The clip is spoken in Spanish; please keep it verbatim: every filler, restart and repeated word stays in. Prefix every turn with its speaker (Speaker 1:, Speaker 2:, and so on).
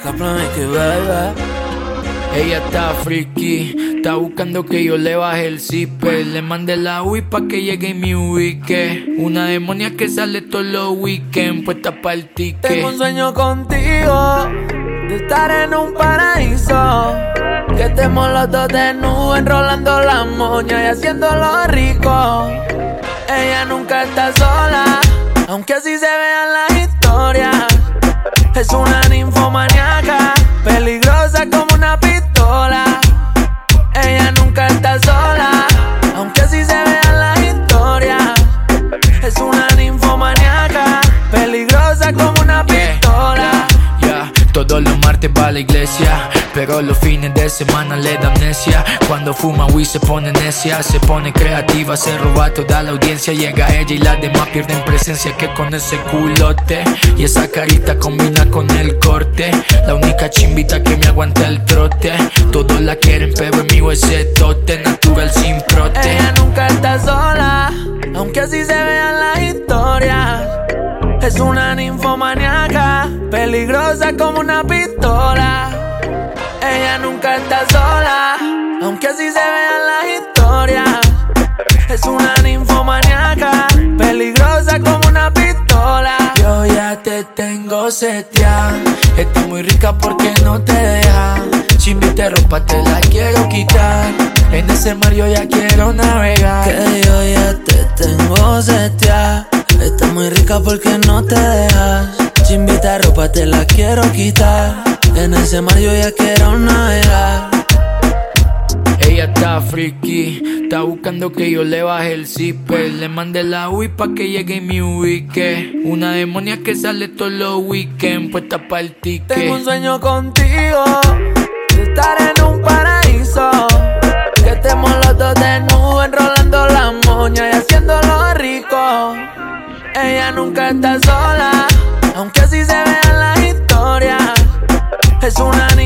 Speaker 1: que bebe.
Speaker 2: Ella está friki, está buscando que yo le baje el zipper. Le mandé la U I pa' que llegue y me ubique. Una demonia que sale todos los weekends, puesta pa'l ticket.
Speaker 1: Tengo un sueño contigo, de estar en un paraíso. Que estemos los dos desnudos, enrolando la moña y haciéndolo rico. Ella nunca está sola, aunque así se vean las historias. Es una ninfomaníaca, peligrosa como una pistola. Ella nunca está sola, aunque así se vean las historias. Es una ninfomaníaca, peligrosa como una pistola.
Speaker 2: Yeah, yeah. Todos los martes va a la iglesia, pero los fines de semana le da amnesia. Cuando fuma weed se pone necia, se pone creativa, se roba toda la audiencia. Llega ella y las demás pierden presencia. Que con ese culote y esa carita combina con el corte. La única chimbita que me aguanta el trote. Todos la quieren pero en mí ese tote. Natural sin prote.
Speaker 1: Ella nunca está sola, aunque así se vean las historias. Es una ninfomaníaca, peligrosa como una pistola. Ella nunca está sola, aunque así se vean las historias. Es una ninfomaníaca, peligrosa como una pistola.
Speaker 2: Yo ya te tengo seteada, está muy rica porque no te deja. Si me te ropa te la quiero quitar, en ese mar yo ya quiero navegar.
Speaker 1: Que yo ya te tengo seteada, está muy rica porque no te dejas. Si invita ropa te la quiero quitar, en ese mar yo ya quiero navegar.
Speaker 2: Ella está friki, está buscando que yo le baje el zipper. Le mandé la U I pa' que llegue y me ubique. Una demonia que sale todos los weekends, puesta pa'l ticket.
Speaker 1: Tengo un sueño contigo, de estar en un paraíso. Que estemos los dos desnudos, enrolando la moña y haciéndolo rico. Ella nunca está sola, aunque así se vean las historias. Es una